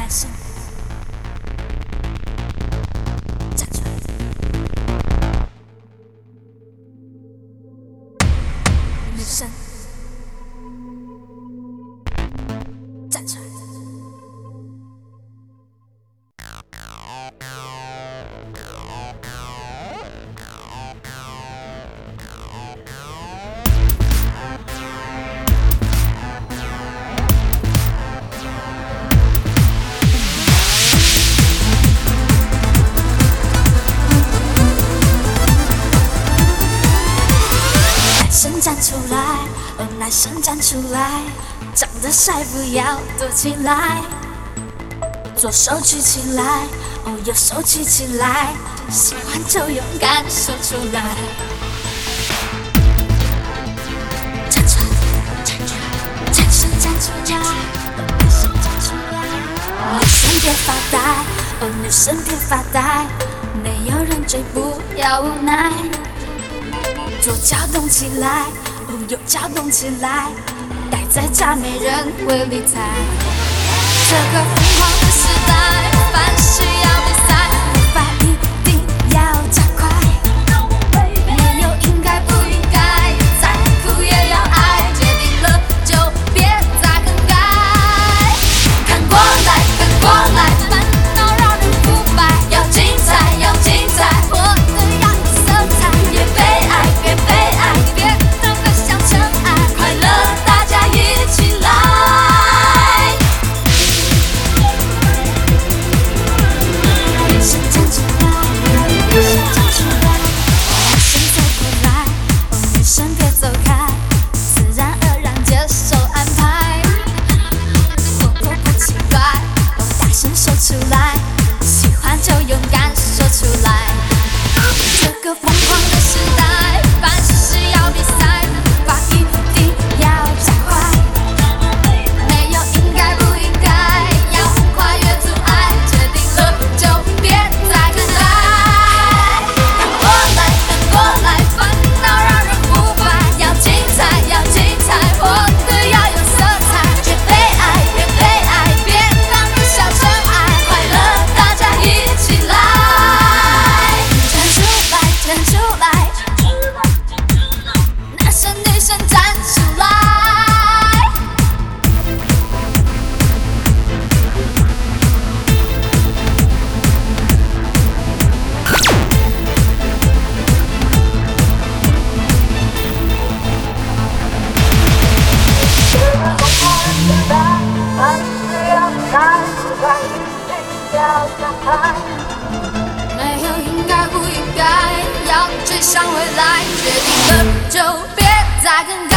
男生站出来，女生站出来。站出来，哦，男生站出来，长得帅不要躲起来，左手举起来，哦，右手举起来，喜欢就勇敢说出来。站出来，站出来，男生站出来，男生站出来，女生别发呆，哦，女生别发呆，没有人追不要无奈。左脚动起来，哦，右脚动起来，待在家没人会理睬。这个疯狂的时代，凡事要比赛，步伐一定要加快。没有应该不应该，再苦也要爱，决定了就别再更改。看过来，看过来，烦恼让人腐败，要精彩，要精彩，活得要有色彩，别被爱。别被爱，别当个小尘埃，快乐大家一起来。女生站出来，女生站出来，男生走过来，哦，女生别走开，自然而然接受安排。活泼不奇怪，哦，大声说出来，喜欢就勇敢说出来。这个疯狂的时代，凡事要比赛，步伐一定要加快。没有应该不应该，要跨越阻碍，决定了就别再更改。看过来，看过来，烦恼让人腐败，要精彩，要精彩，活得要有色彩，别被爱，别被爱，别当个小尘埃，快乐大家一起来。站出来，男生女生站出来。没有应该不应该，要追上未来，决定了就别再更改。